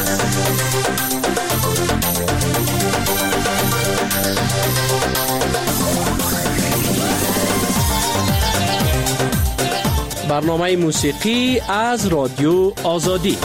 برنامه موسیقی از رادیو آزادی.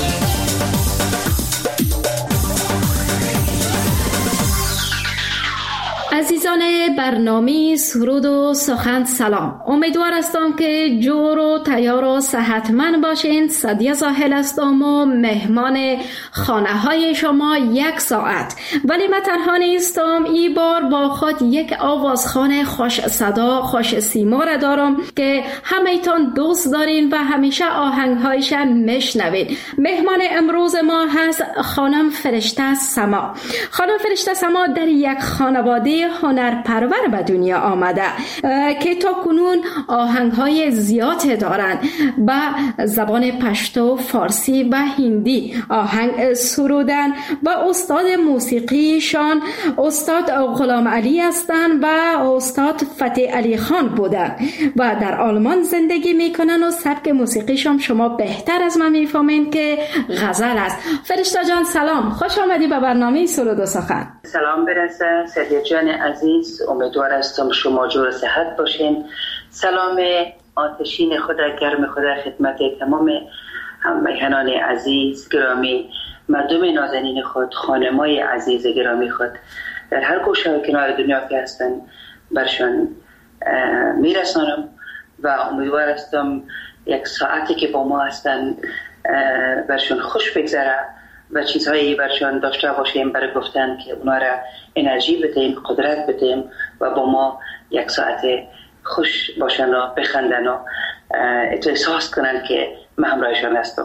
عزیزان برنامه سرود و سخن سلام. امیدوار هستم که جور و تیار و صحتمند باشین. سعدیه زاهل هستم و مهمان خانه های شما یک ساعت. ولی من تنها نیستم، این بار با خود یک آوازخوان خوش صدا خوش سیما را دارم که همه‌تان دوست دارین و همیشه آهنگهایش میشنوین. مهمان امروز ما هست خانم فرشته سما. خانم فرشته سما در یک خانواده هنرپرور به دنیا آمده که تا کنون آهنگهای زیاد دارند. به زبان پشتو، فارسی و هندی آهنگ سرودن و استاد موسیقیشان استاد غلام علی هستند و استاد فتح علی خان بودند و در آلمان زندگی میکنن و سبک موسیقیشان شما بهتر از من میفهمین که غزل است. فرشته جان سلام، خوش آمدی به برنامه سرود و سخن. سلام برسه سعدیه جان عزیز، امیدوار هستم شما جور صحت باشین. سلام آتشین خدا، گرم خدا خدمت تمام همراهان عزیز گرامی، مردم نازنین خود، خانمای عزیز گرامی خود در هر گوشه و کنار دنیا که هستن برشان میرسانم و امیدوار هستم یک ساعتی که با ما هستن برشان خوش بگذره و چیزهایی برشان داشته باشیم برای گفتن که اونا را انرژی بدیم، قدرت بدیم و با ما یک ساعت خوش باشن و بخندن و احساس کنن که من همراهشان هستم.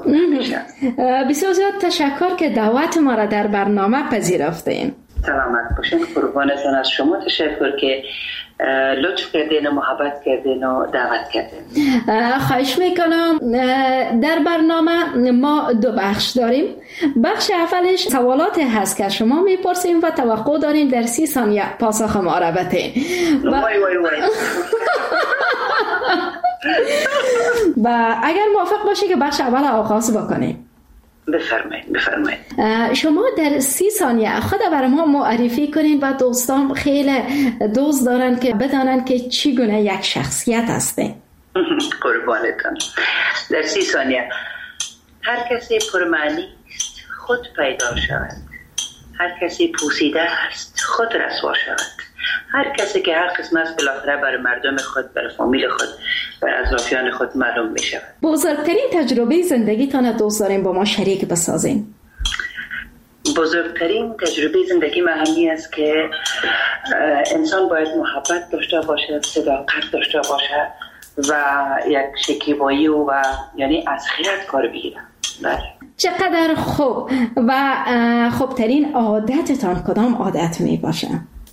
بسیار زیاد تشکر که دعوت ما را در برنامه پذیرفتین. سلامت باشین، قربانتون از شما. تشکر که لطف کردین و محبت کردین و دعوت کردین. خواهش میکنم. در برنامه ما دو بخش داریم. بخش اولش سوالات هست که شما میپرسیم و توقع داریم در 30 ثانیه پاسخ ما را بدین. وای وای وای. و اگر موافق باشی که بخش اول آغاز بکنیم. بفرمایید. شما در 30 ثانیه خود برای ما معرفی کنین و دوستان خیلی دوست دارن که بدانن که چگونه یک شخصیت هسته. قربانتان. در 30 ثانیه هر کسی پرمعنی است خود پیدا شود، هر کسی پوسیده است خود رسوا شود، هر کسی که هر قسم است بالاخره برای مردم خود، برای فامیل خود، برای اطرافیان خود معلوم می شود. بزرگترین تجربه زندگیتان دوست داریم با ما شریک بسازین. بزرگترین تجربه زندگی من همین است که انسان باید محبت داشته باشه، صداقت داشته باشه و یک شکیبایی و یعنی از خیرت کار بگیره. بله. چقدر خوب. و خوبترین عادتتان کدام عادت می باشه؟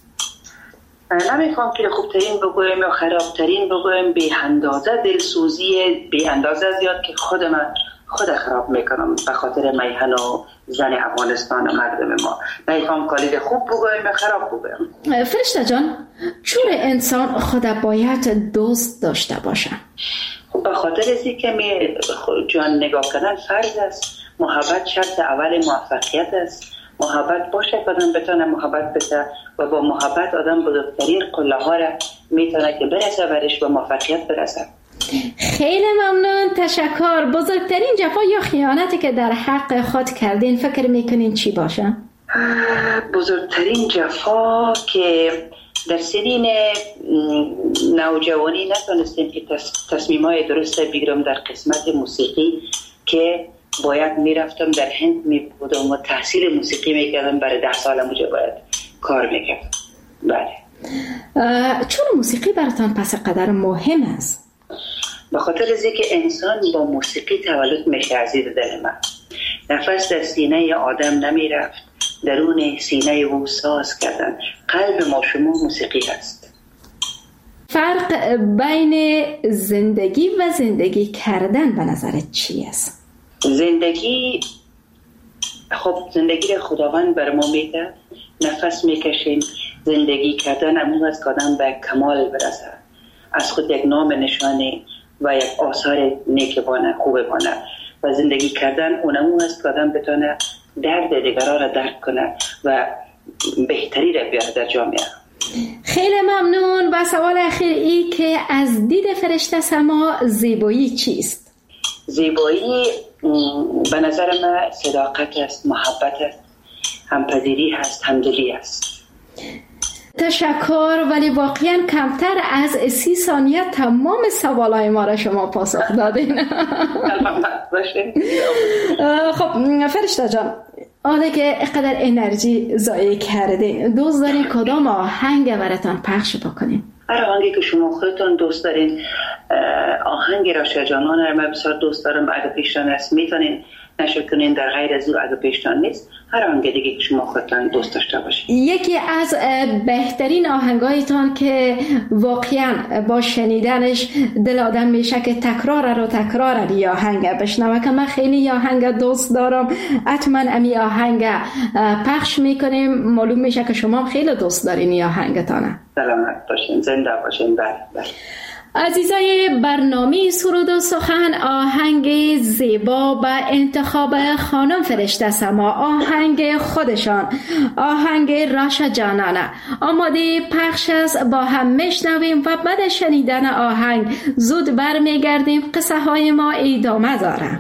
نمیخوام که خوبترین بگویم یا خرابترین بگویم، بی اندازه دلسوزی بی اندازه زیاد که خود خراب میکنم به خاطر میهن و زن افغانستان و مردم ما. نمیخوام کالید خوب بگویم یا خراب بگویم. فرشته جان، چون انسان خود باید دوست داشته باشه؟ خب به خاطر ازی که جان نگاه کردن فرض است. محبت شرط اول موفقیت است. محبت باشه که آدم بتونه محبت بده و با محبت آدم بزرگترین قله ها را میتونه که برسه برش و موفقیت برسه. خیلی ممنون، تشکر. بزرگترین جفا یا خیانتی که در حق خود کردین فکر میکنین چی باشه؟ بزرگترین جفا که در سنین نوجوانی نتونستیم که تصمیم‌های درست بگیرم در قسمت موسیقی که باید میرفتم در هند میبودم و تحصیل موسیقی میکردم. برای 10 سال اونجا باید کار میکردم. بله. چون موسیقی براتان پس قدر مهم است؟ به خاطر از اینکه انسان با موسیقی تولد میشه عزیز دل من. نفس در سینه آدم نمیرفت، درون سینه او ساز کردن. قلب ما شما موسیقی هست. فرق بین زندگی و زندگی کردن به نظرت چی است؟ زندگی، خب زندگی خداوند بر ما میده، نفس میکشیم. زندگی کردن امون است که آدم به کمال برسه، از خود یک نام نشانه و یک آثار نیک بانه، خوب بانه. و زندگی کردن اونمون است که آدم بتونه درد دیگران را درک کنه و بهتری را بیاره در جامعه. خیلی ممنون. و سوال اخیر ای که از دید فرشته سما زیبایی چیست؟ زیبایی به نظر من صداقت است، محبت است، همپذیری هست، همدلی است. تشکر. ولی واقعا کمتر از 30 ثانیه تمام سوالای ما را شما پاسخ دادین. خب فرشته جان، حالا که اقدر انرژی ضایع کردین، دوست دارین کدام آهنگ براتون پخش بکنین؟ هر آهنگی که شما خودتون دوست دارین. آهنگ راشد جانان را من بسیار دوست دارم. اگه پیشتان است میتونین نشر کنین، در غیر از او اگه پیشتان نیست هر آهنگ دیگه که شما خودتان دوست داشته باشین. یکی از بهترین آهنگایتان که واقعا با شنیدنش دل آدم میشه که تکرار ی آهنگ بشنوه، که من خیلی آهنگ دوست دارم، حتما امی آهنگ پخش میکنیم. معلوم میشه که شما خیلی دوست دارین ی آهنگتانه. سلامت باشین، زنده باشین. بله. عزیزای برنامه سرود و سخن، آهنگ زیبا به انتخاب خانم فرشته سما، آهنگ خودشان، آهنگ راشد جانانه آماده پخش است. با هم میشنویم و بعد شنیدن آهنگ زود برمیگردیم. قصه های ما ادامه داره.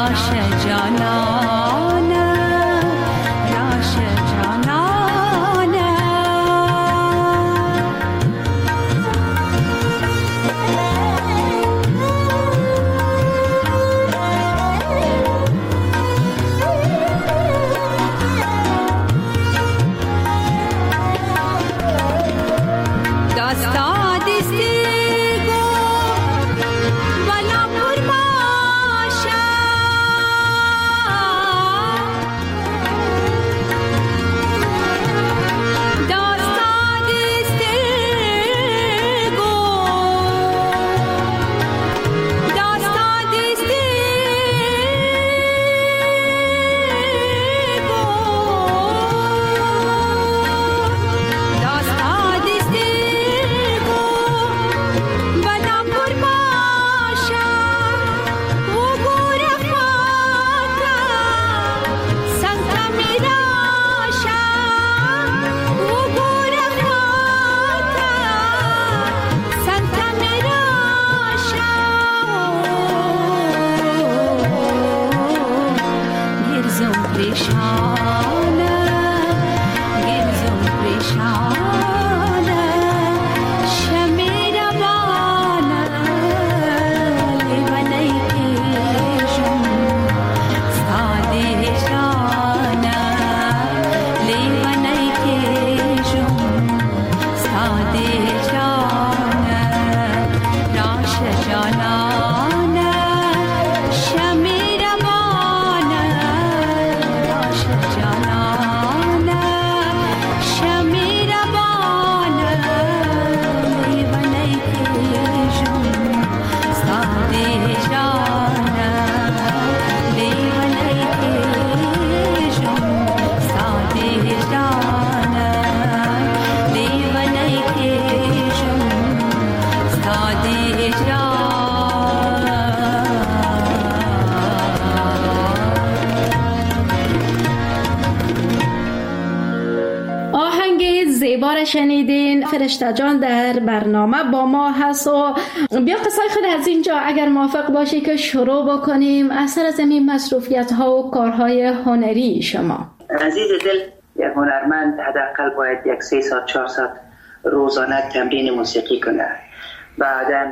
راش جانان زیبا شنیدین. فرشته جان در برنامه با ما هست و بیا قصه خود از اینجا اگر موافق باشی که شروع بکنیم از سر زمین مصروفیت ها و کارهای هنری شما. عزیز دل، یک هنرمند حداقل باید 1 3 ساعت 4 ساعت روزانه تمرین موسیقی کنه. بعداً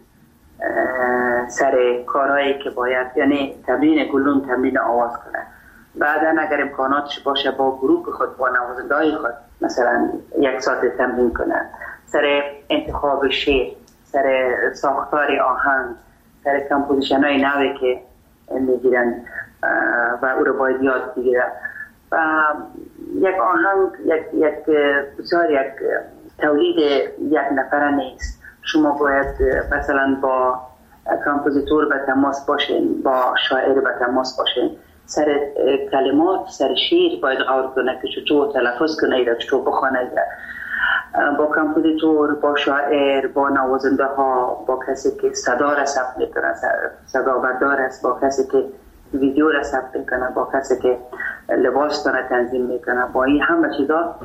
سر کارهایی که باید، یعنی تمرین گلوم، تمرین آواز کنه. بعداً اگر امکاناتش باشه با گروه خود، با نوازنده‌های خود مثلا 1 ساعت تمرین کنه. سر انتخاب شعر، سر ساختار آهنگ، سر کمپوزیشن‌های نوی که میگیرن و او رو باید یاد بگیره. و یک آهنگ بسیار یک تولید یک نفره نیست. شما باید مثلا با کمپوزیتور به تماس باشین، با شاعر به تماس باشین، سر کلمات، سر شعر باید غور کنه که چطور تلفظ کنه، چطور بخونه. با کمپوزیتور، با شاعر، با نوازنده ها، با کسی که صدا را ثبت میکنه، صدا بردار است، با کسی که ویدیو را ثبت میکنه، با کسی که لباس را تنظیم میکنه. با این همه چیزا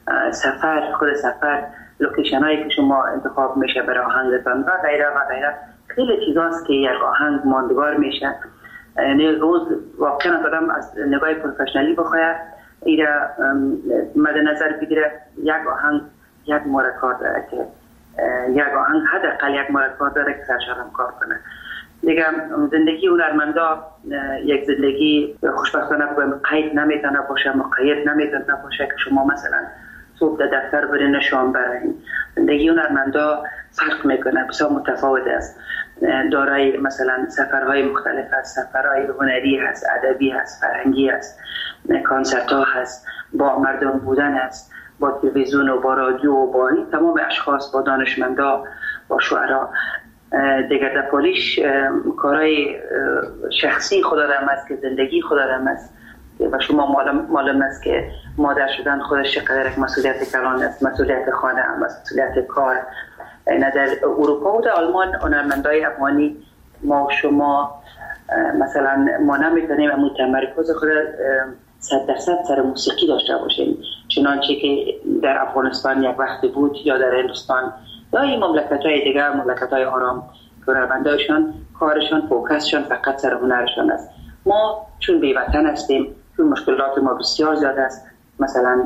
خود سفر، لوکیشن هایی که شما انتخاب میشه برای آهنگتان و غیره و غیره، خیلی چیزاست که یک آهنگ ماندگار میشه. یعنی روز واقعا آدم از نگاه پروفشنالی بخواه ایره مد نظر بگیره. یک آهنگ یک مورد کار داره که یک آهنگ حداقل یک مورد کار داره که سرشارم کار کنه. دیگه زندگی هنرمندا یک زندگی خوشبختانه قید نمیتونه باشه، مقید نمیتونه باشه که شما مثلا صبح در دفتر برین شام برین. زندگی هنرمندا فرق میکنه، بسیار متفاوت است. دارای مثلا سفرهای مختلف هست، سفرهای هنری هست، ادبی هست، فرهنگی هست، کنسرت ها هست، با مردم بودن هست، با تلویزیون و با رادیو و با تمام اشخاص، با دانشمندا، با شعرا. دیگر در پولیش کارهای شخصی خدا رحم است که زندگی خدا رحم است و شما معلوم است که مادر شدن خودش چقدر یک مسئولیت کلان است، مسئولیت خانه، مسئولیت کار. در اروپا و در آلمان هنرمندای افغانی ما و شما مثلا ما نمیتونیم همون تمرکز خود 100% سر موسیقی داشته باشیم، چنانچه که در افغانستان یک وقتی بود یا در هندوستان یا این مملکت‌های دیگر، مملکت‌های آرام، هنرمندایشان کارشان، فوکسشان فقط سر هنرشان است. ما چون بی‌وطن هستیم، چون مشکلات ما بسیار زیاد است، مثلا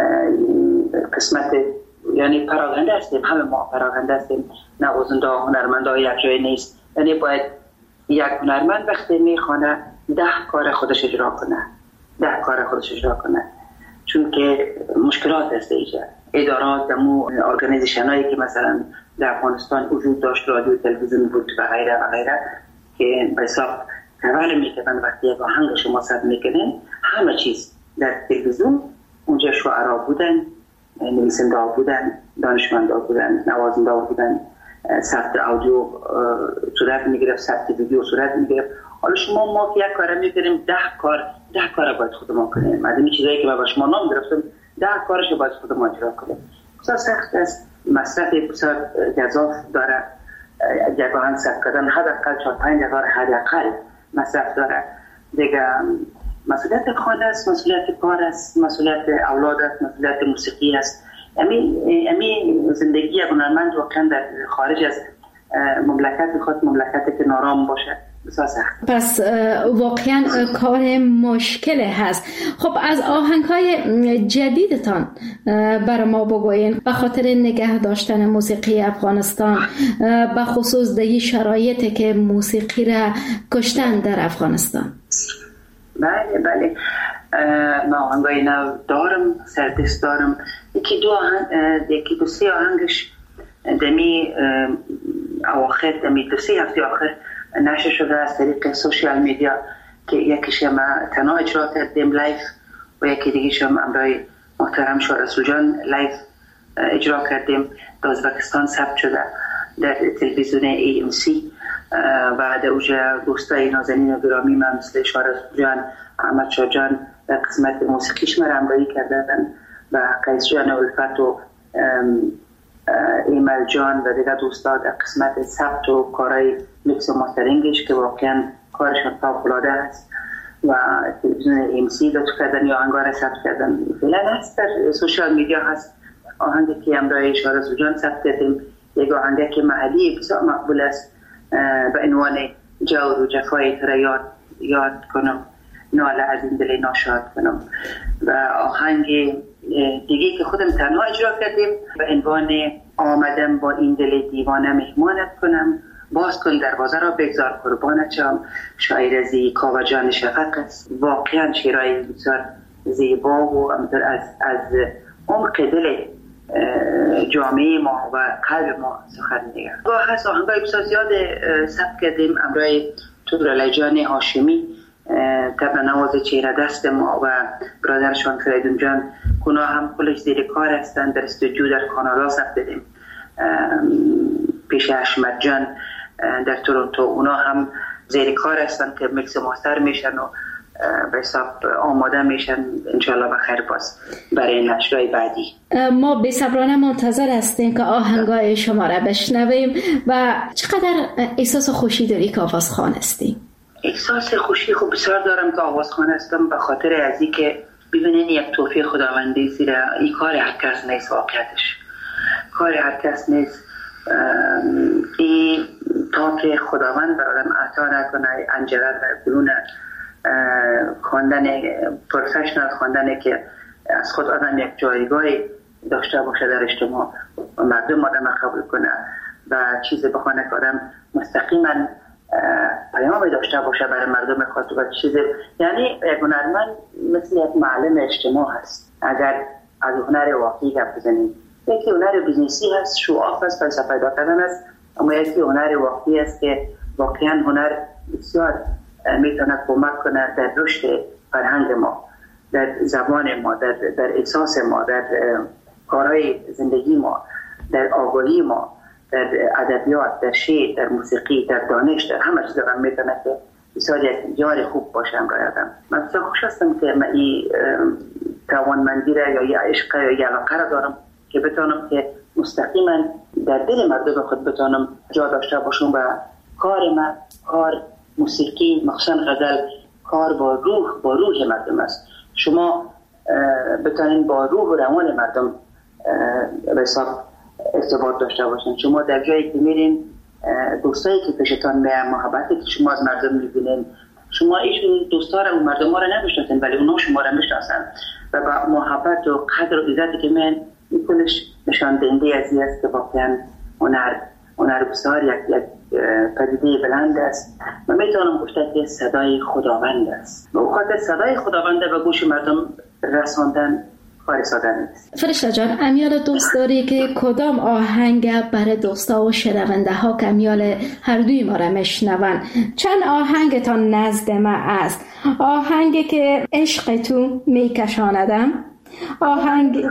قسمت یعنی پراکنده هستیم، همه ما پراکنده هستیم، نوازنده هنرمنده یک جای نیست. یعنی باید یک هنرمند وقتی میخوانه 10 کار خودش اجرا کنه، چون که مشکلات هست اینجا. ادارات دمو ارگانیزیشن هایی که مثلا در افغانستان وجود داشت، رادیو تلویزیون بود و غیره و غیره، که به حساب تول میکنن وقتی یک آهنگ شما ثبت میکنن همه چیز در تلویزیون اونجا شعرا بودن، نویسنده ها بودن، دانشمنده ها بودن، نوازنده ها بودن، ثبت آدیو صورت میگرفت، ثبت ویدیو صورت میگرفت. حالا شما ما که یک کار میکنیم 10 کار باید خودمون کنیم. از این چیزایی که با شما نام گرفتم 10 کارش باید خودمون اجرا کنیم. بسیار سخت است، مصرف بسیار گزاف داره. یک آهنگ ثبت کردن حداقل 4-5 هزار حداقل مصرف داره. دیگه مسئولیت خانه است، مسئولیت کار است، مسئولیت اولاد است، مسئولیت موسیقی است. امی زندگی هنرمند واقعا در خارج از مملکت خود، مملکتی که نارام باشه، بسیار سخت. پس واقعا کار مشکل هست. خب از آهنگ‌های جدیدتان بر ما بگوین، به خاطر نگه داشتن موسیقی افغانستان، به خصوص در شرایطی که موسیقی را کشتن در افغانستان. بله ما آهنگای نو دارم، سردست دارم. یکی دو سه آهنگش دمی اواخر، دمی 2-3 هفته آخر نشر شده از طریق سوشیال میدیا که یکیش ما تنها اجرا کردیم لایف و یکی دیگه‌ش هم امرای محترم شاه رسول جان لایف اجرا کردیم. در ازبکستان ثبت شده در تلویزیون AMC و در اوجه دوستای نازنین و گرامی من مثل شاه رسول جان، احمد شاه جان در قسمت موسیقیش من همراهی کردن و قیس جان الفت و ایمل جان و دیگر دوستا در قسمت ثبت و کارهای میکس و ماسترینگش که واقعا کارشان فوق‌العاده است و تلویزیون AMC لطف کردن یا انگار ثبت کردن. فعلا هست در سوشال میدیا هست آهنگی که امرای شارز جان ثبت کردیم یک آهنگی که محلی بسیار مقبول است به عنوان جور و جفای تو را یاد کنم، ناله از این دل ناشاد کنم. و آهنگ دیگه که خودم تنها اجرا کردیم به عنوان آمدم با این دل دیوانه مهمانت کنم، باز کن دروازه را بگذار قربانت شم. شاعر از کاوه جان شفق است. واقعا شعرهای بسیار زیبا و از عمق دل جامعه ما و قلب ما سخن میگه. گاه هست آهنگای بسیار زیاد ثبت کردیم امرای تودرعلی جان هاشمی، طبع نواز چهره دست ما و برادرشان فریدون جان، اونا هم کلش زیر کار هستن، در استودیو در کانادا ثبت کردیم. پیش احمد جان در تورنتو، اونا هم زیر کار هستن که میکس ماستر میشن و به حساب آماده میشن انشالله بخیر باز برای نشرهای بعدی. ما بی‌صبرانه منتظر هستیم که آهنگای شما را بشنویم. و چقدر احساس خوشی داری که آوازخوان هستی؟ احساس خوشی خوب بسیار دارم که آوازخوان هستم، به خاطر از این که ببینین یک توفیق خداوندی زیره. این کار هر کس نیست، واقعیتش کار هر کس نیست. این تا که خداوند برادم عطا نکنه انجره در برون خواندن پروفشنال، خواندن که از خود آدم یک جایگاهی داشته باشه در اجتماع و مردم آدم قبول کنه و چیزی بخونه که آدم مستقیما پیامی داشته باشه برای مردم خود و چیزی. یعنی یک هنرمند مثل یک معلم اجتماع هست. اگر از هنر واقعی گپ بزنیم، یکی هنر بیزنسی هست، شو آف هست، پیسه پیدا کردن است، اما یکی هنر واقعی است که واقعا هنر بسیار میتونه کمک کنه در رشد فرهنگ ما، در زبان ما، در احساس ما، در کارهای زندگی ما، در آگاهی ما، در ادبیات، در شعر، در موسیقی، در دانش، در همه چیز هم میتونه که بسیار یک یار خوب باشم برای آدم. من بسیار خوش هستم که من این توانمندی را یا یه عشق یا یه علاقه را دارم که بتونم که مستقیما در دل مردم خود بتونم جا داشته باشم و کار من، کار موسیقی مخصوصا غزل، کار با روح مردم است. شما بتونین با روح و روان مردم به حساب ارتباط داشته باشین. شما در جایی که میرین، دوستایی که پیشتان میان، محبتی که شما از مردم میبینین، شما ایشون دوستا رو و مردم ها رو نمیشناسین ولی اونا شما رو میشناسن و با محبت و قدر و عزتی که من این کلش نشان دهنده از این است که واقعا هنر بسیار یک پدیده بلند است و میتونم گفته که صدای خداوند است. به خاطر صدای خداوند به گوش مردم رساندن کار ساده نیست. فرشته جان، امیال دوست داری که کدام آهنگ برای دوستا و شنونده ها که امیال هر دوی ما را میشنون، چند آهنگتان نزد ما است؟ آهنگی که عشق تو میکشاندم، آهنگ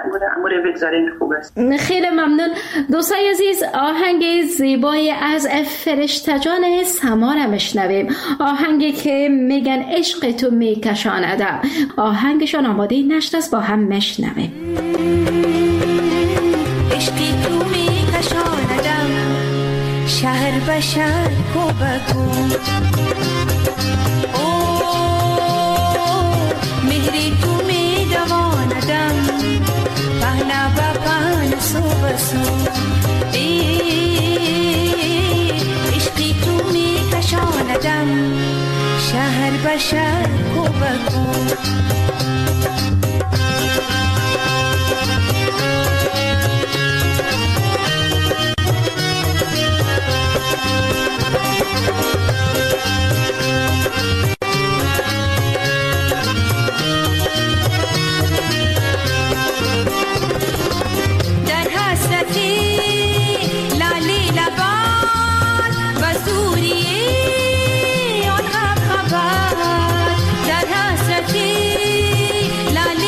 خیلی ممنون دوستای عزیز. آهنگ زیبای از فرشته جان سما را میشنویم، آهنگی که میگن عشق تو میکشاندم. آهنگشان آماده نشد است، با هم میشنویم. عشقی تو میکشاندم شهر به شهر کو بکو، مهری تو میدواندم پهنا با پهن سو بسو، عشقی تو میکشاندم شهر به شهر کو بکو. لالی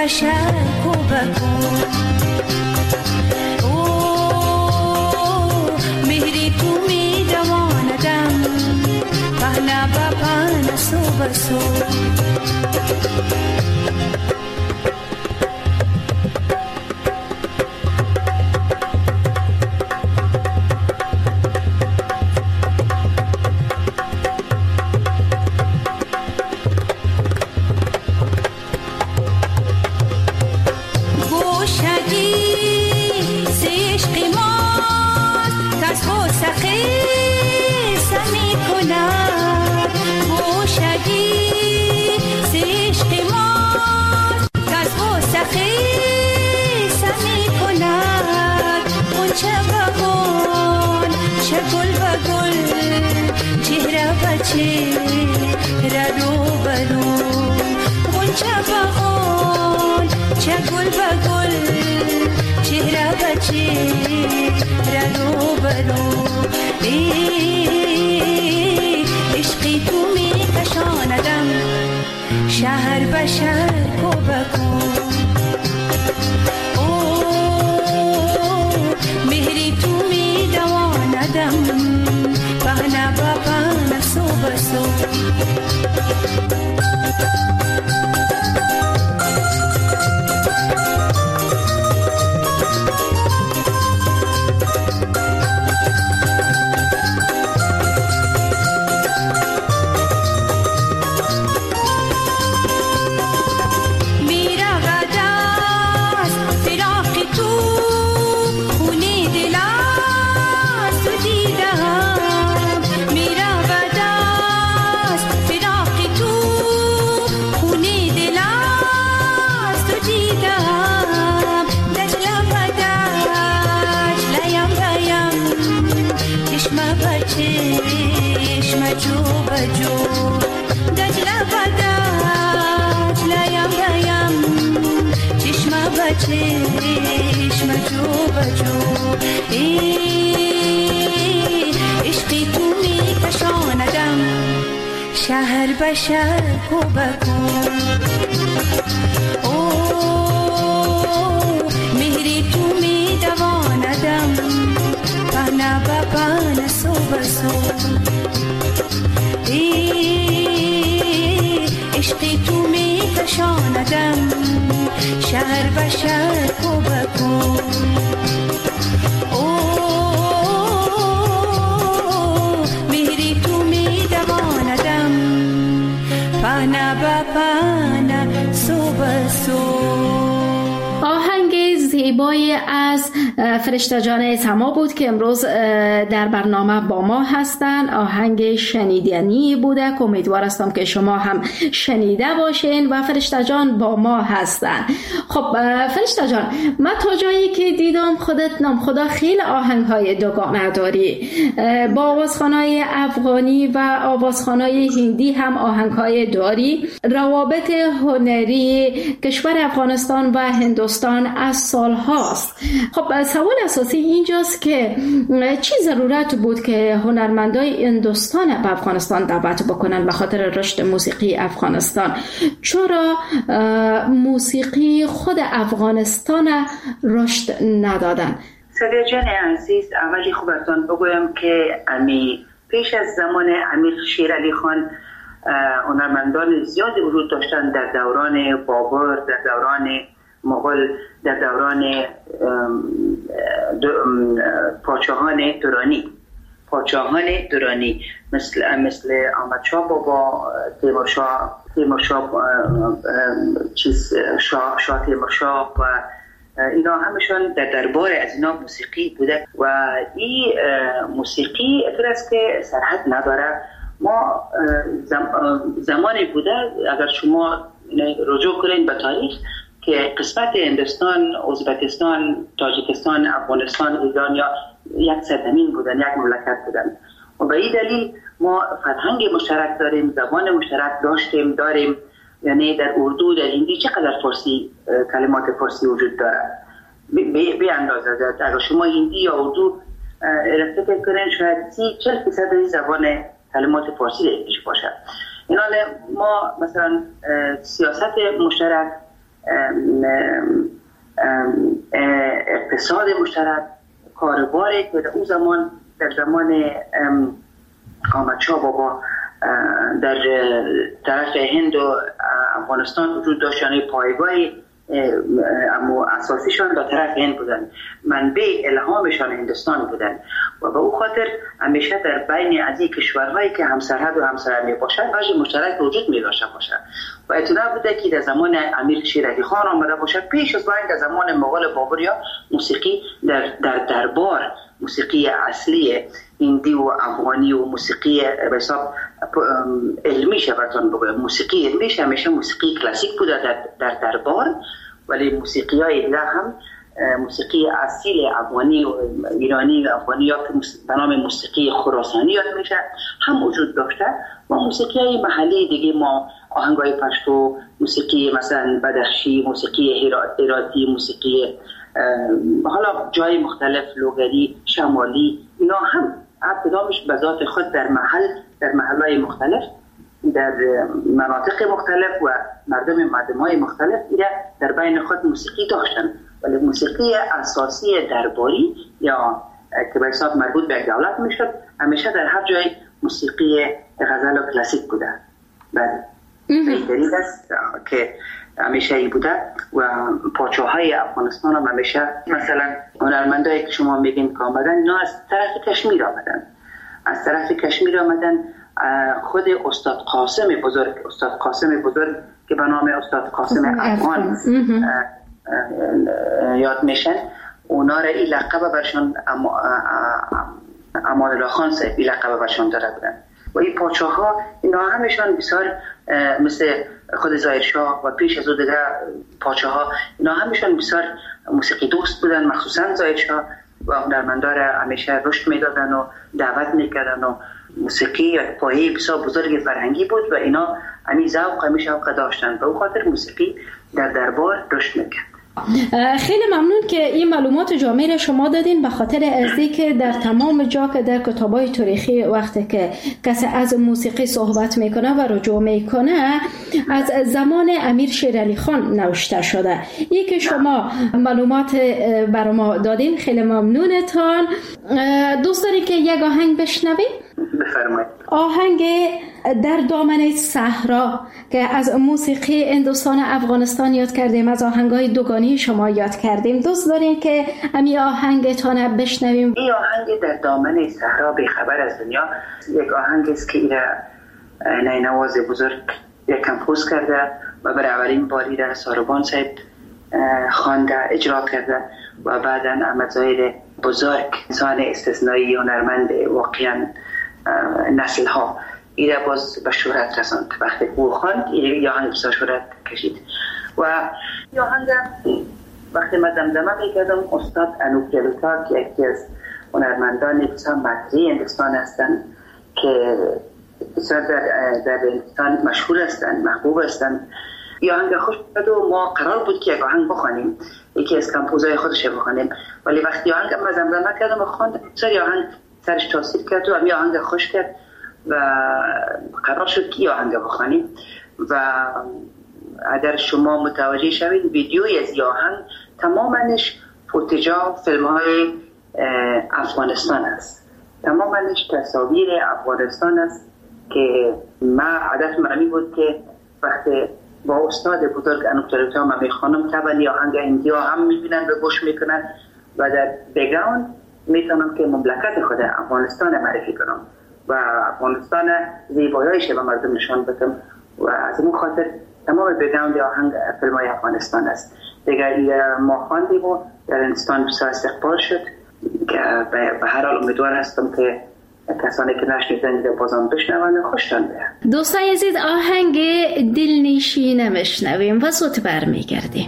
بشر کو بکن او مهری تو می دواندم پهنا با پهنا سو بسو شهر بشر کو بکن او مهری تو می دواندم پهنا با پهنا سو بسو چشم جو بجو عشقی تو می کشاندم شهر بشر کو بکن او مهری تو می دواندم پهنا با پهنا سو بسو عشقی تو می کشاندم شهر بشر کو بکن او مهری تو می دواندم پهنا با پهنا سو بسو. آهنگ زیبایی از فرشته جان سما بود که امروز در برنامه با ما هستند. آهنگ شنیدنی بوده که امیدوار هستم که شما هم شنیده باشین و فرشته جان با ما هستند. خب فرشته جان، من تا جایی که دیدم خودت نام خدا خیلی آهنگ‌های دوگانه داری، با آوازخوان‌های افغانی و آوازخوان‌های هندی هم آهنگ‌های داری. روابط هنری کشور افغانستان و هندوستان از سال هاست. خب سوال اساسی اینجاست که چی ضرورت بود که هنرمندای هندوستان به افغانستان دعوت بکنن به خاطر رشد موسیقی افغانستان؟ چرا موسیقی خود افغانستان رشد ندادن؟ سدیه جان عزیز، اولی خوبتان بگویم که پیش از زمان امیر شیر علی خان هنرمندان زیادی وجود داشتن در دوران بابر، در دوران مغول، در دوران پادشاهان درانی مثل احمد شاه بابا، شاه تیمورشاه و اینا همشون در دربار از اینا موسیقی بوده و این موسیقی اطور است که سرحد نداره. ما زمانی بوده اگر شما رجوع کنین به تاریخ که قسمت هندوستان، ازبکستان، تاجیکستان، افغانستان، ایران یا یک سرزمین بودن، یک مملکت بودن و به این دلیل ما فرهنگ مشترک داریم، زبان مشترک داریم. یعنی در اردو، در هندی چقدر فارسی کلمات فارسی وجود داره به اندازه. اگر شما هندی یا اردو فکر کنین شاید 30-40% زبان کلمات فارسی درش باشه. این حال ما مثلا سیاست مشترک، اقتصاد مشترک، کاروباری که در اون زمان در زمان احمد شاه بابا در طرف هند و افغانستان وجود داشت، یعنی پایگاهی اما اساسیشان در طرف هند بودن، منبع الهامشان هندستان بودن و به او خاطر همیشه در بین از این کشورهایی که همسرحد و همسر می باشد وجه مشترک وجود می داشته باشد و اطلاع بوده که در زمان امیر شیر علی خان آمده باشد. پیش از در زمان مغول بابر یا موسیقی در دربار، موسیقی اصلی هندی و افغانی و موسیقی به حساب علمی شبتان بگویم، موسیقی علمیش همیشه موسیقی کلاسیک بوده در دربار، ولی موسیقی های دیگه هم موسیقی اصیل افغانی و ایرانی و افغانی یا به نام موسیقی خراسانی یاد میشه هم وجود داشته و موسیقی های محلی دیگه ما آهنگای پشتو، موسیقی مثلا بدخشی، موسیقی هراتی، موسیقی حالا جای مختلف لوگری، شمالی، اینا هم ابتدامش به ذات خود در محلهای مختلف در مناطق مختلف و مردمای مختلف در بین خود موسیقی داشتن، ولی موسیقی اساسی درباری یا که به حساب مربوط به دولت میشد همیشه در هر جای موسیقی غزل و کلاسیک بوده. بله بهترین است که همیشه ای بوده و پاچاهای افغانستان هم همیشه مثلا هنرمندایی که شما میگین که آمدن اینا از طرف کشمیر آمدن. خود استاد قاسم بزرگ که به نام استاد قاسم افغان یاد میشن، اونا را این لقب برشان امان الله خان صاحب این لقب برشان داده بودن و این پاچاها اینا همشان بسیار مثل خود ظاهر شاه و پیش از او دیگه پاچاها اینا همشان بسیار موسیقی دوست بودن، مخصوصا ظاهر شاه و هنرمندا را همیشه رشد میدادن و دعوت میکردن و موسیقی پایه بسیار بزرگ فرهنگی بود و اینا همین ذوق همیشه داشتن و او خاطر موسیقی در دربار رشد میکرد. خیلی ممنون که این معلومات جامع را شما دادین، به خاطر ازدی که در تمام جا که در کتابای تاریخی وقتی که کسی از موسیقی صحبت میکنه و رجوع میکنه از زمان امیر شیر علی خان نوشته شده. این که شما معلومات برای ما دادین خیلی ممنونتان. دوست دارین که یک آهنگ بشنویم؟ بفرمایید. آهنگ در دامنه صحرا که از موسیقی هندوستان افغانستان یاد کردیم، از آهنگای دوگانی شما یاد کردیم. دوست دارین که امی آهنگتان بشنویم؟ این آهنگ در دامنه صحرا بیخبر از دنیا یک آهنگ است که نینواز بزرگ یک کمپوز کرده و برای اولین باری را ساربان صاحب خوانده اجرا کرده و بعدا احمد ظاهر بزرگ انسان استثنایی هنرمند واقعا نسل ها ایره باز به شهرت رساند. وقتی او خواند این آهنگ بسیار شهرت کشید و این آهنگ وقتی من دمدمه میکردم استاد انوپ جلوتا که یکی از هنرمندان بسیار مطرح هندوستان هستند که بسیار در هندوستان مشهور هستند، محبوب هستند، این آهنگ خوش بود و ما قرار بود که یک آهنگ بخوانیم، یکی از کمپوزهای خودش بخوانیم، ولی وقتی آهنگ من دمدمه کردم و خواندم بسیار آهنگ سرش تاثیر کرد و همی آهنگ خوش کرد و قرار شد که آهنگ بخوانیم و اگر شما متوجه شوید ویدیوی از آهنگ تمامش فوتجا فیلم های افغانستان است، تمامش تصاویر افغانستان است که من عادت منمی بود که وقتی با استاد بزرگ انوپ جلوتا من میخوانم طبعا آهنگ هندی ها هم میبینن و گوش میکنن و در بگراند میتونم که مملکت خود افغانستان معرفی کنم و افغانستان زیباییش به مردم نشان بدم و از این خاطر تمام بگراند آهنگ فیلم های افغانستان است. دیگر ما خواندیم و در هندوستان بسیار استقبال شد که به هر حال امیدوار هستم که کسانی که نشنیدن بازم بشنون خوشتان بیاد. دوستان عزیز آهنگ دلنشینه میشنویم و زود برمیگردیم.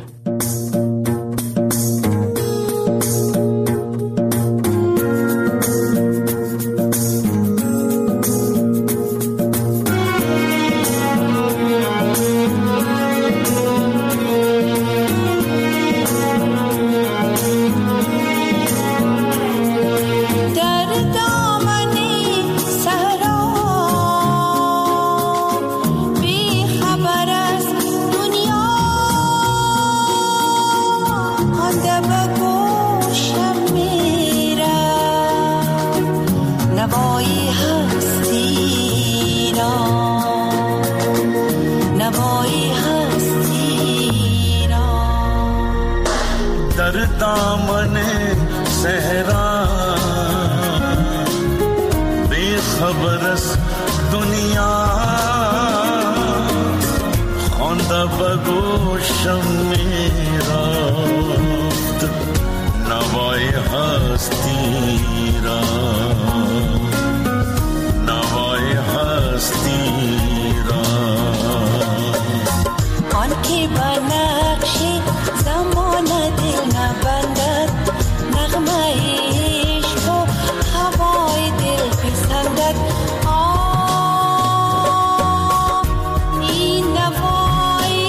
خبر از دنیا خوانده به گوشم میرفت نوایی هستی را، نوایی هستی را. در دامن صحرا بی خبر است دنیا، خوانده به گوشم میرفت نوای هستی را، نوای هستی را. آن که به نقش زمان دل نبندد، نغمه عشق و هوای دل پسندد. این نوای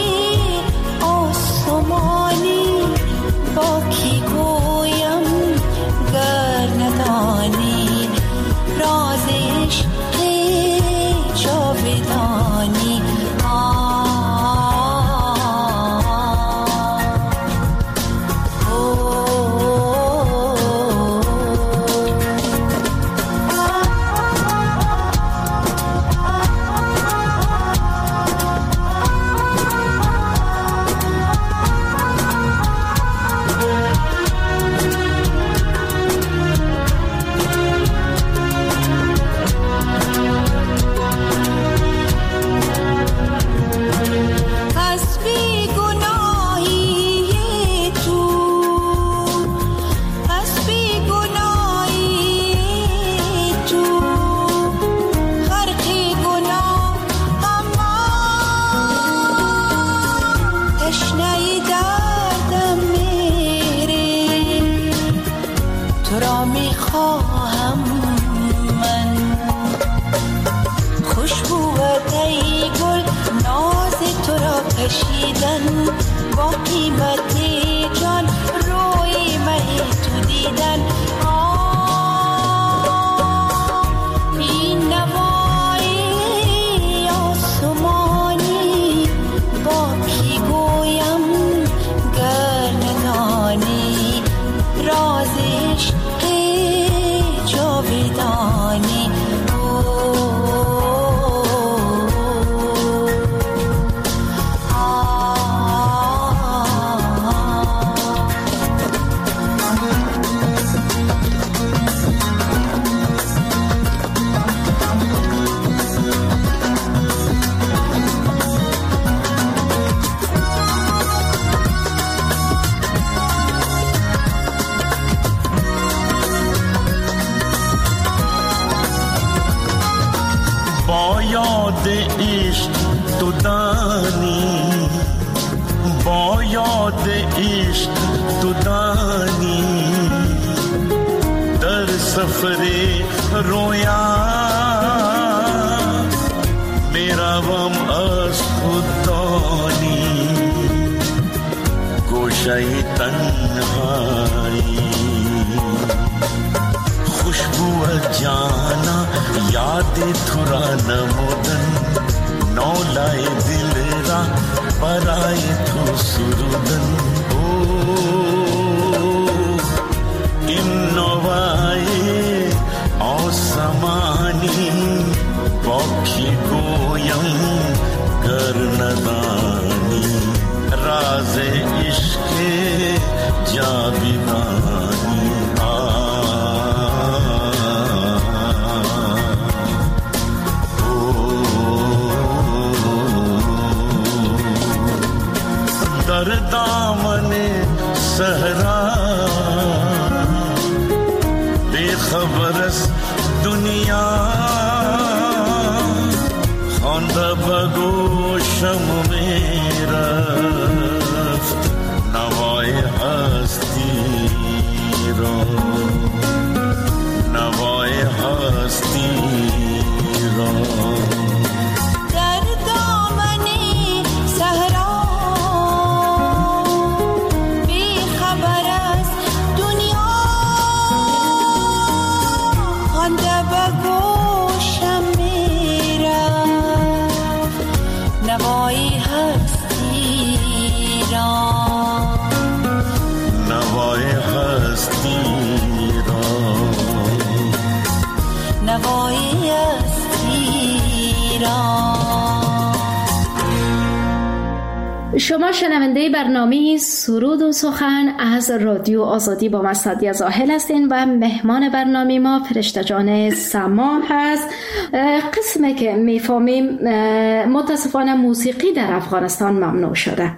آسمانی با کی گویم گر ندانی، راز عشق جاودانی. با قیمت جان روی مه تو دیدن. این نوای آسمانی با کی گویم گر ندانی، راز عشق جاودانی. با یاد عشق تو دانی، با یاد عشق تو دانی، در سفر رویا میروم از خود دانی. گوشه تنهایی خوشبو جانا یاد تو را نمودن، نولای دل را برای تو سرودن. این نوای آسمانی با کی گویم گر ندانی، راز عشق جاودانی. در دامن صحرا بی خبر است دنیا، خوانده به گوشم میرفت نوای هستی را، نوای هستی را. نوایی شما شنونده برنامه سرود و سخن از رادیو آزادی با من سعدیه زاهل هستین و مهمان برنامه ما فرشته جان سما هست. قسمی که میفهمیم متاسفانه موسیقی در افغانستان ممنوع شده.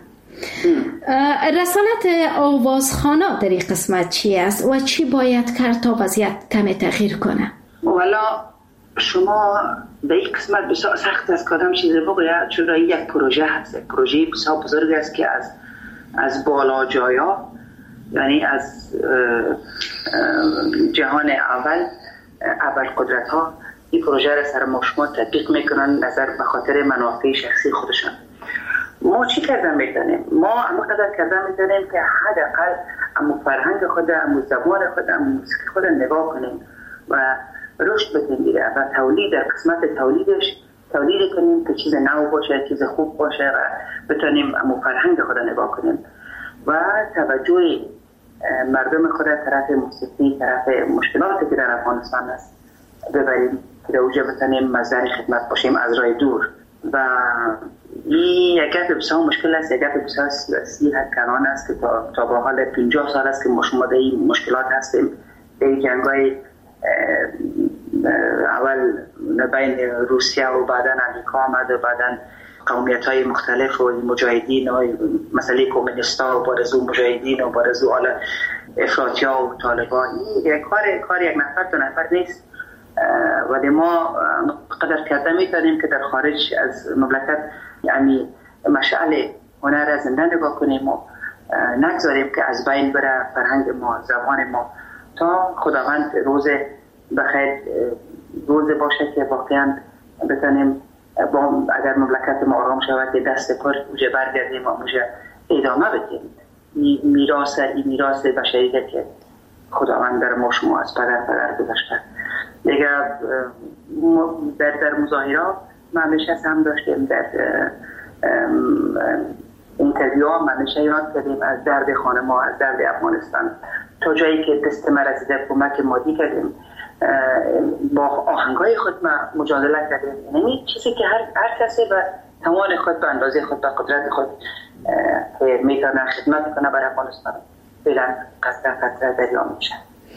رسالت آوازخوانا در این قسمت چی است و چی باید کرد تا وضعیت کمی تغییر کنه؟ والا شما به این قسمت بسیار سخت است که آدم چیزی بگوید، چون یک پروژه هست، پروژه بسیار بزرگ است که از بالا جایا، یعنی از جهان اول قدرت ها این پروژه را سر ما شما تطبیق میکنن نظر به خاطر منافع شخصی خودشان. ما چی کردن میتونیم؟ ما اما قدر کردن میتونیم که حداقل امو فرهنگ خود، امو زبان خود، امو موسیقی خود نگاه کنیم و رشد بدیم دیگه و تولید، در قسمت تولیدش تولید کنیم که چیز نو باشه، چیز خوب باشه و بتونیم امو فرهنگ خود نگاه کنیم و توجه مردم خود طرف موسیقی، طرف مشکلاتی که در افغانستان است ببریم که در اوجه بتونیم مظهر خدمت باشیم از راه دور. و این یک گپ بسیار مشکل است، یک گپ بسیار سیاسی کنان است که تا به حال 50 سال است که ما شما این مشکلات هستیم. این جنگای اول بین روسیه و بعدن امریکا آمد و بعدن قومیت های مختلف و مجاهدین و مسئله کمونیستا و بارزو مجاهدین و بارزو افراطیا و طالبان. این کار یک نفر دو نفر نیست، ولی ما قدر کرده میتونیم که در خارج از مملکت یعنی مشعل هنر را زنده نگاه کنیم و نگذاریم که از بین بره فرهنگ ما، زبان ما، تا خداوند روز بخیر روز باشه که واقعا بتونیم اگر مملکت ما آرام شود که دست پر اوجه برگردیم و اوجه ادامه بدیم این میراث بشریت که خداوند در ما شما از پدر گذاشته. دیگه در مظاهرات ما همیشه هم داشتیم، در اینترویو ها ما همیشه یاد کردیم از درد خانه ما، از درد افغانستان، تا جایی که دست ما رسیده کمک مادی کردیم، با آهنگای خود ما مجادله کردیم. یعنی چیزی که هر کسی به توان خود، به اندازه خود، به قدرت خود میتونه خدمت کنه برای افغانستان فعلا قطره دریام میشه.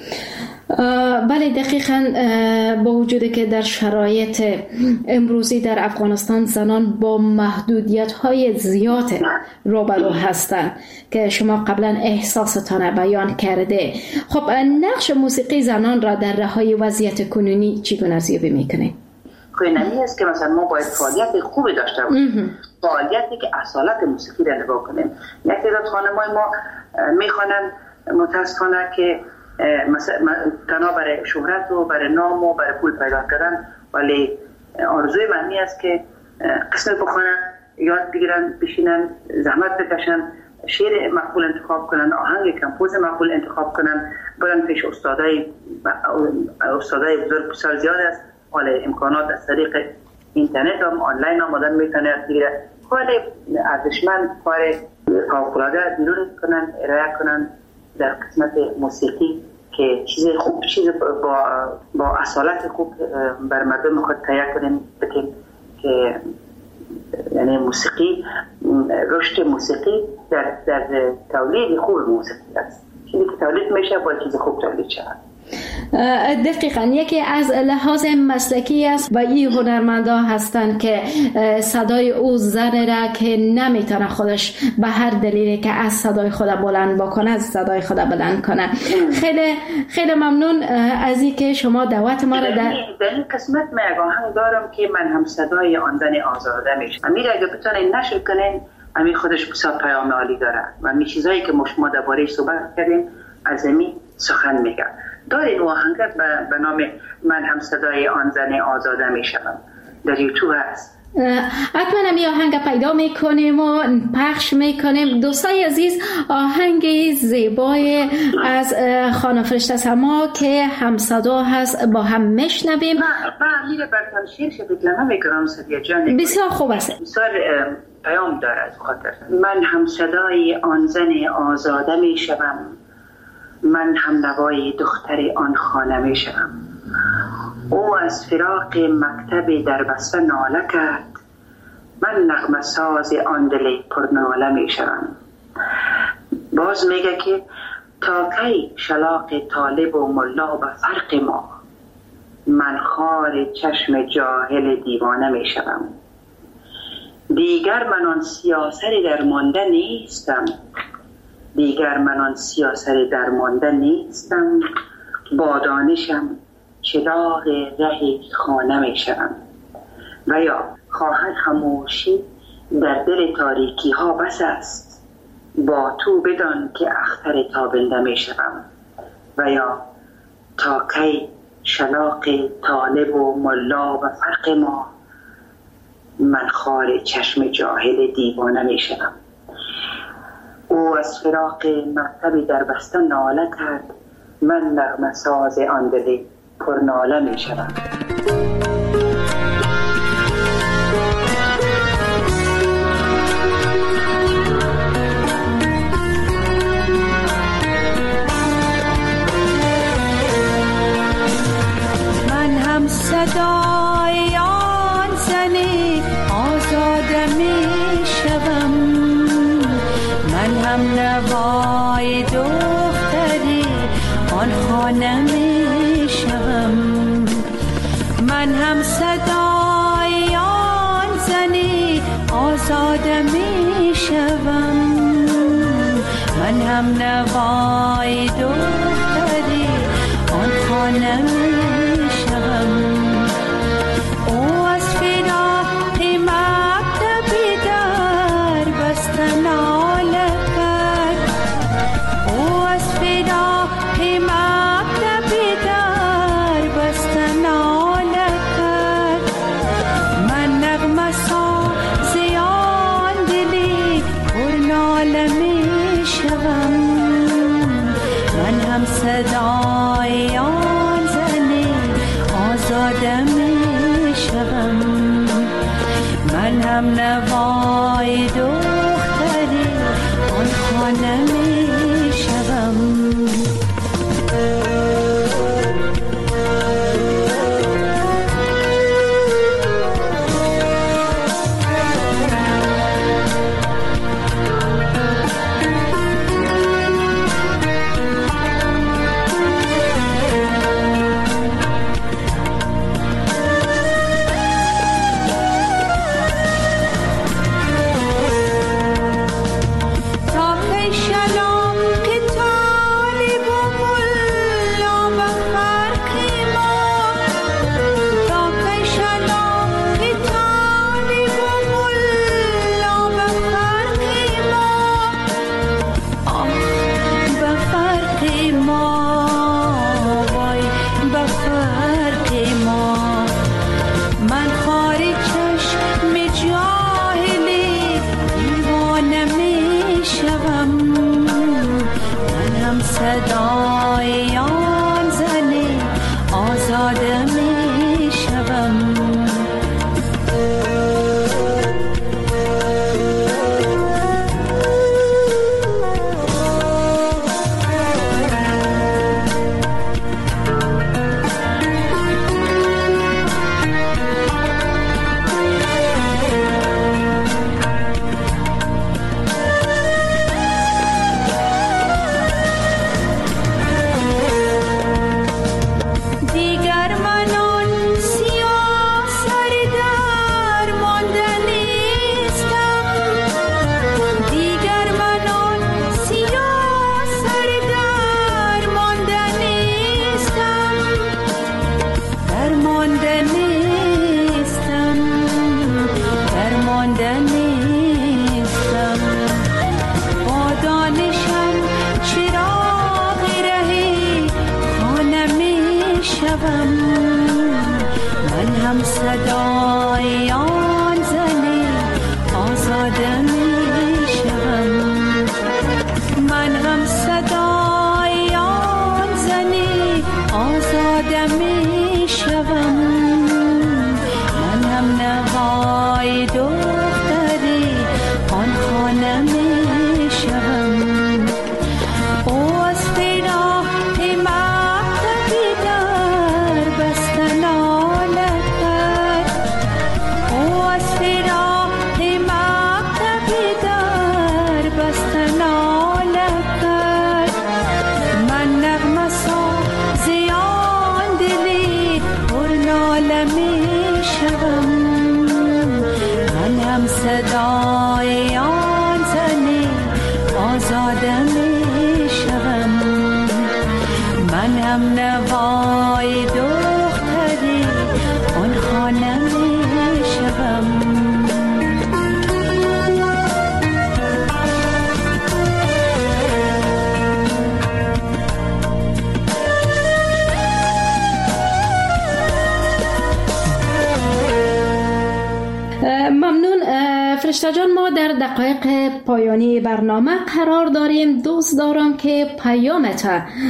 بله دقیقاً. با وجودی که در شرایط امروزی در افغانستان زنان با محدودیت‌های زیاد روبرو هستند که شما قبلا احساستان بیان کرده، خب نقش موسیقی زنان را در رهایی وضعیت کنونی چگونه ارزیابی می‌کنید؟ نمی است که مثلا ما باید فعالیت خوبی داشته باشیم، فعالیتی که اصالت موسیقی را نگاه کنیم. یک تعداد خانم‌های ما می‌خوانند متأسفانه که مثلا تنها برای شهرت و برای نام و برای پول پیدا کردن، ولی آرزوی من است که قسمت بخونن، یاد بگیرن، بشینن، زحمت بکشن، شعر مقبول انتخاب کنن، آهنگ کمپوز مقبول انتخاب کنن، برن پیش استادای بزرگ بسیار زیاد است. ولی امکانات از طریق اینترنت هم آنلاین هم آدم میتونه یاد بگیره. ولی ارزشمند کار فوق‌العاده بیرون کنن، ارائه کنن در قسمت موسیقی که چیز خوب، چیز با اصالت خوب بر مردم خود تهیه کنیم بتیم که یعنی موسیقی، رشد موسیقی در تولید خوب موسیقی است. چیزی که تولید میشه باید چیز خوب تولید شود. دقیقاً یکی از لحاظ مسلکی است و این هنرمندا هستند که صدای او زن را که نمیتونه خودش به هر دلیلی که از صدای خود بلند بکنه از صدای خود بلند کنه. خیلی خیلی ممنون از اینکه شما دعوت ما را در این قسمت من یک آهنگ دارم که من هم صدای آن زن آزاده میشم. امیر اگه بتونین نشر کنین، امیر خودش بسیار پیام عالی داره و همین چیزایی که ما شما درباره‌اش صحبت کردیم از همین سخن میگم. دارین آهنگ به نام من هم صدای آن زن آزاده میشم، در یوتیوب هست. حتما هم آهنگ پیدا میکنیم و پخش میکنیم. دوستای عزیز، آهنگ زیبای از خانم فرشته سما که هم صدا هست با هم میشنویم. من میره براتون شیر شبکلمه میکنم سدیه جان. بسیار خوب است. بسیار پیام داره از خاطر من هم صدای آن زن آزاده میشم، من هم نوای دختر آن خانه می شدم. او از فراق مکتب در بسته ناله کرد، من نغمه ساز آن دل پرناله می شوم. باز میگه که تا کی شلاق طالب و ملا به فرق ما، من خار چشم جاهل دیوانه می شوم. دیگر من آن سیاسر درمانده نیستم، دیگر من آن سیاسر درمانده نیستم. با دانشم چراغ ره خانه می شوم. و یا خواهد خاموشی در دل تاریکی ها بس است، با تو بدان که اختر تابنده می شوم. و یا تا کی شلاق طالب و ملا و فرق ما، من خار چشم جاهل دیوانه می شوم. او از فراق مکتبی در بسته ناله کرد، من نغمه ساز آن دل پرناله می شوم. من هم صدای آن زنی آزاده می شوم، من هم نوای دختری آن خانه می شوم. من هم صدای آن زنی آزاده می شوم، من هم نوای دختری آن خانه می شوم. او از فراق مکتبی در بسته ناله کرد، او از فراق مکتبی در بسته ناله کرد. من نغمه ساز آن دلی پرناله می شوم، من هم صدای آن زنی آزاده می شوم، من هم نوای دختری آن خانه می شوم. صدای آن زنی آزاده می شوم. صدای آن زنی آزاده می شوم. من هم صدای آن زنی آزاده می شوم. من هم نوای دختری آن خانه می شوم. او از فراق مکتبی در بسته ناله کرد. او از فراق هم نوای دختری آن خانم شبم. ممنون فرشته جان. ما در دقایق پایانی برنامه قرار داریم. دوست دارم که پیامت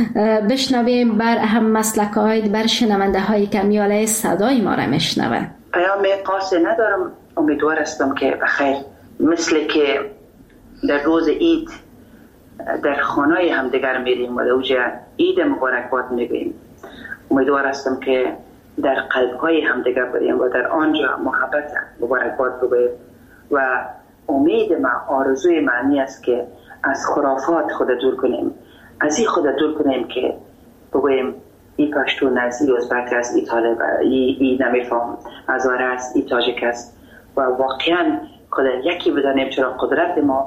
بشنویم بر هم مسلک‌های بر شنونده هایی که میاله صدای ما را میشنون. پیام قاصر ندارم. امیدوار هستم که بخیر، مثل که در روز عید در خانه همدیگر میریم و اوجه عید مبارکباد میگیم، امیدوار هستم که در قلب‌های همدیگر بریم و در آنجا محبت مبارکباد بگوییم و امید ما، آرزوی معنی است که از خرافات خود دور کنیم، از این خود دور کنیم که بگوییم ای پشتون است، ای ازبک است، ای طالب است، ای نمیفهم، هزاره است، ای تاجیک است و واقعا خود یکی بدانیم، چرا قدرت ما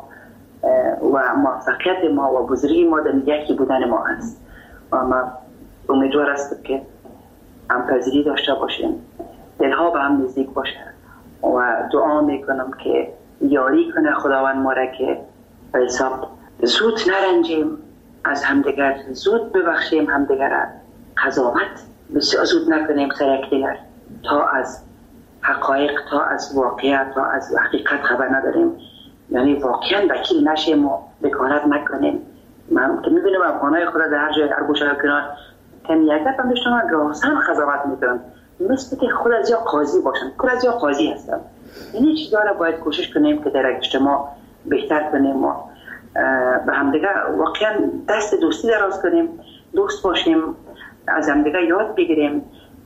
و موفقیت ما و بزرگی ما در یکی بودن ما است. و ما امیدوار هستم که همپذیری داشته باشیم، دلها به هم نزدیک باشه و دعا میکنم که یاری کنه خداوند ما را که به حساب زود نرنجیم از همدیگر، زود ببخشیم همدیگر، قضاوت بسیار زود نکنیم سر یکدیگر تا از حقایق، تا از واقعیت، تا از حقیقت خبر نداریم، یعنی واقعا وکیل نشیم و بکارت نکنیم. من که میبینم افغانای خود در هر جای هر گوشه کنار کمی یک دفعه میشتم راستن قضاوت میکنم، مثل که خود از یا قاضی باشن، خود از یا قاضی هستم. یعنی چیزا را باید کوشش کنیم که در اجتماع بهتر کنیم و به همدیگه واقعا دست دوستی دراز کنیم، دوست باشیم، از همدیگه یاد بگیریم،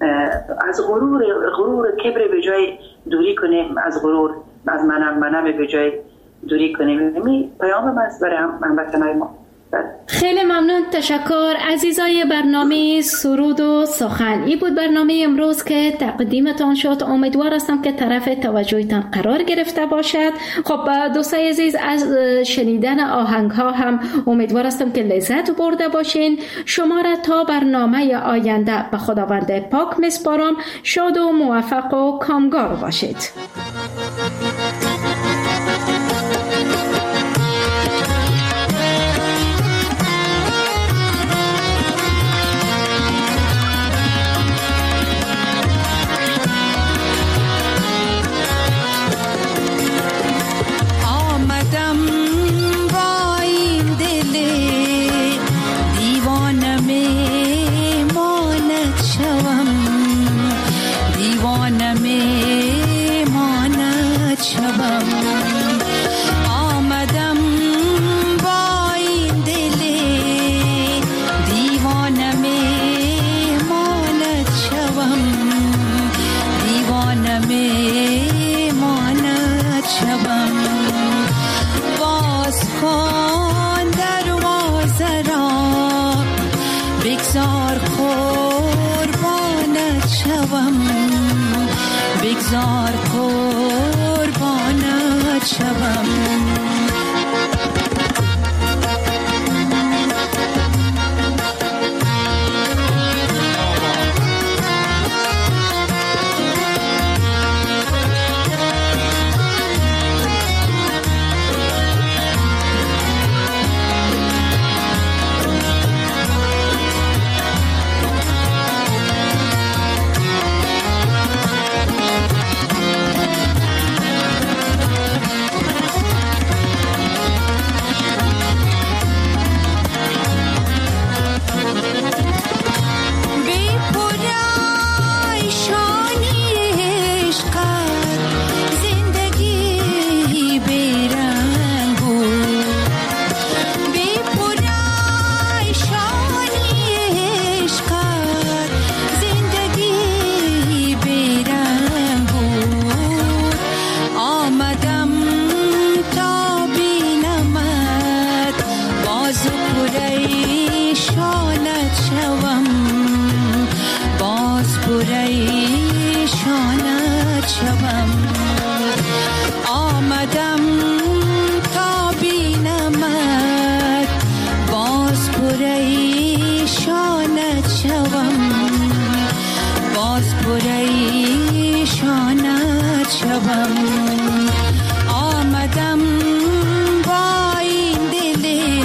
از غرور کبر به جای دوری کنیم، از غرور از منم به جای دوری کنیم. یعنی پیام من است برای هموطنای ما. خیلی ممنون، تشکر. عزیزای برنامه سرود و سخن، این بود برنامه امروز که تقدیمتان شد. امیدوار هستم که طرف توجهتان قرار گرفته باشد. خب دوستای عزیز، از شنیدن آهنگ ها هم امیدوار هستم که لذت برده باشین. شما را تا برنامه آینده به خداوند پاک میسپارم. شاد و موفق و کامگار باشید. بگذار قربانت شوم. شانت باز پریشانت شوم. آمدم با این دل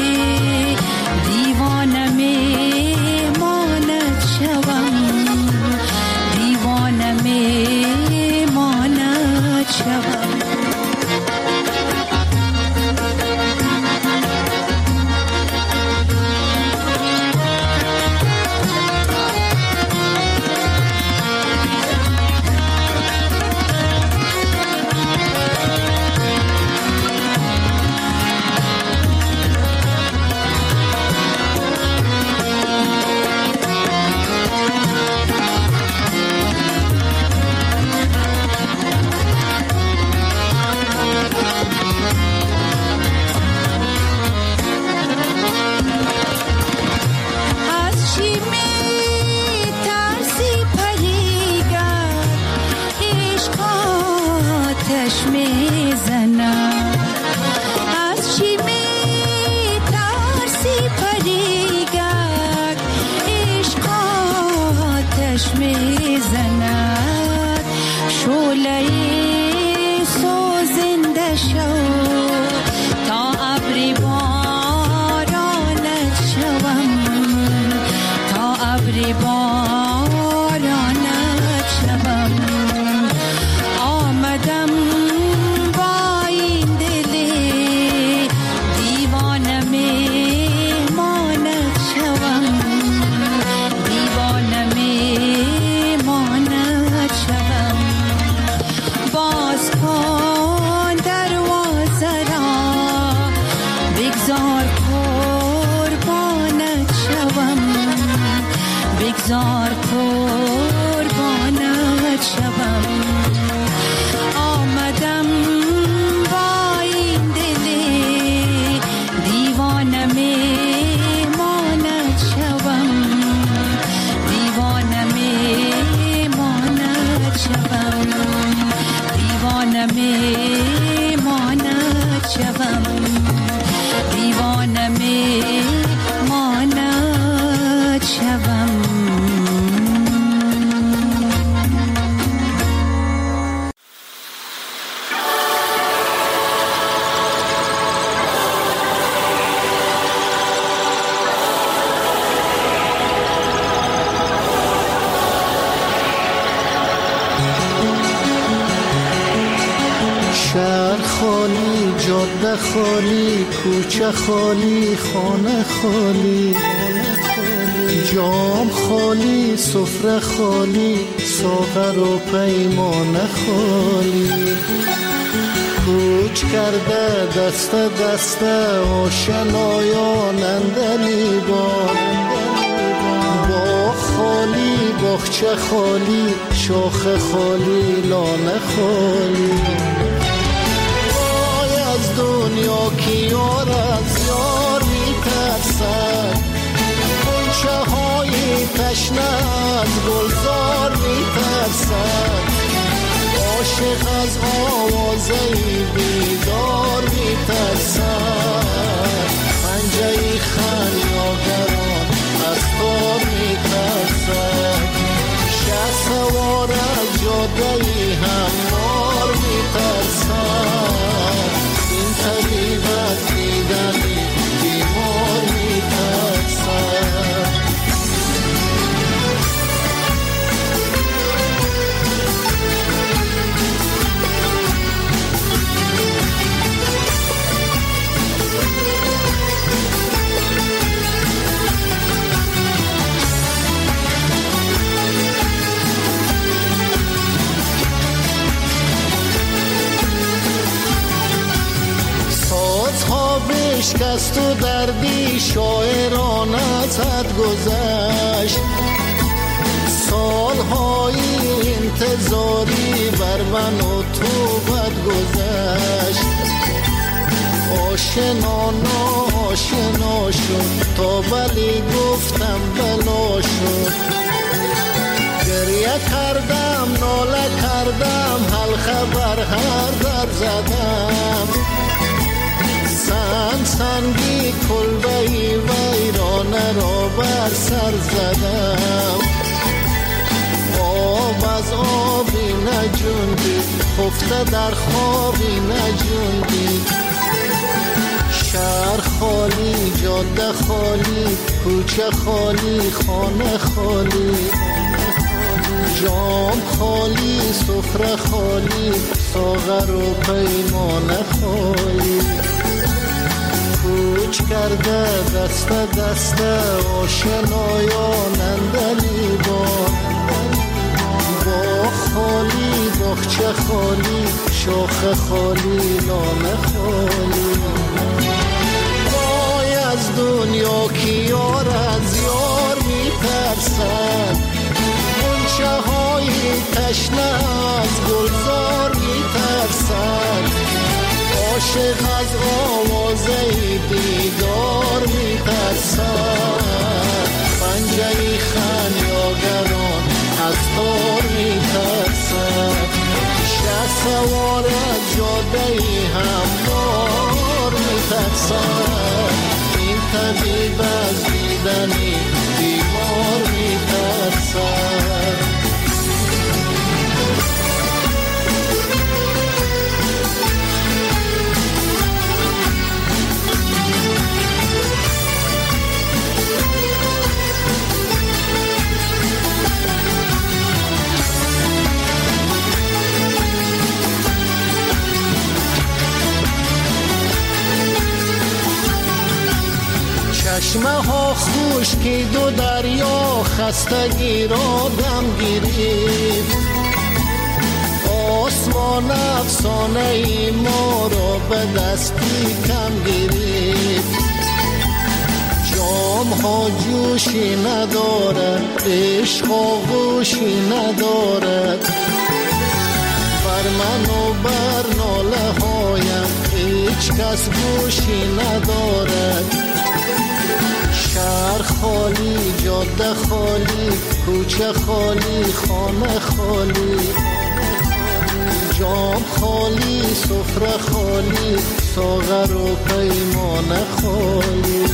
دیوانه میماند شوم، دیوانه میماند شوم. بگذار قربانت شوم. آمدم با این دل دیوانه میماند شوم، دیوانه میماند شوم، دیوانه میماند شوم، دیوانه میماند شوم. شهر خالی، جاده خالی، کوچه خالی، خانه خالی، جام خالی، سفره خالی، ساغر و پیمانه خالی. کوچ کرده دست دست آشنایان اندلی بار، باغ خالی، باغچه خالی، شاخ خالی، لانه خالی. دنیا کی یار از یار میترسد، غنچه های تشنه از گلزار میترسد، عاشق از آوازه بیدار میترسد، پنجه خمیازگران از تار میترسد، شه سوار از جاده هموار میترسد، طبیب از دیدنی بیمار میترسد. بشکست و دردی شاعران از حد گذشت، سالهای انتظاری بر من و تو بد گذشت، آشنا ناشنا شد تا ولی گفتم بلا شد، گریه کردم ناله کردم حلقه بر هر در زدم، سنگی کلبهی ویرانه را بر سر زدم، خفته در خوابی نجوندی. شهر خالی، جاده خالی، کوچه خالی، خانه خالی، جام خالی، سفره خالی، ساغر و پیمانه خالی. کوچ کرده دست دست آشنایان اندلیبان. باغ خالی، باغچه خالی، شاخ خالی، لانه خالی. وای از دنیا که یار از یار میترسد، غنچه های تشنه از گلزار میترسد. عاشق از آواز دیدار میترسد، پنجه خمیاگران از تار میترسد. شه سوار از جاده هموار میترسد، این طبیب از دیدنی بیمار میترسد. چشمه ها خشکید و دریا خستگی را دم گرفت. آسمان افسانه ای ما را به دستی کم گرفت. جام ها جوشی ندارد، عشق آغوشی ندارد. بر من و بر ناله هایم هیچ کس گوشی ندارد. شهر خالی، جاده خالی، کوچه خالی، خانه خالی، جام خالی، سفره خالی، ساغر و پیمانه خالی.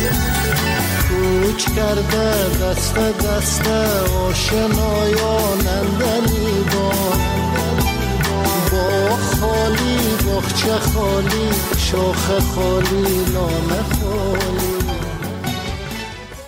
کوچ کرده دست دست آشنایان اندلیبان. باغ خالی، باغچه خالی، شاخ خالی، لانه خالی.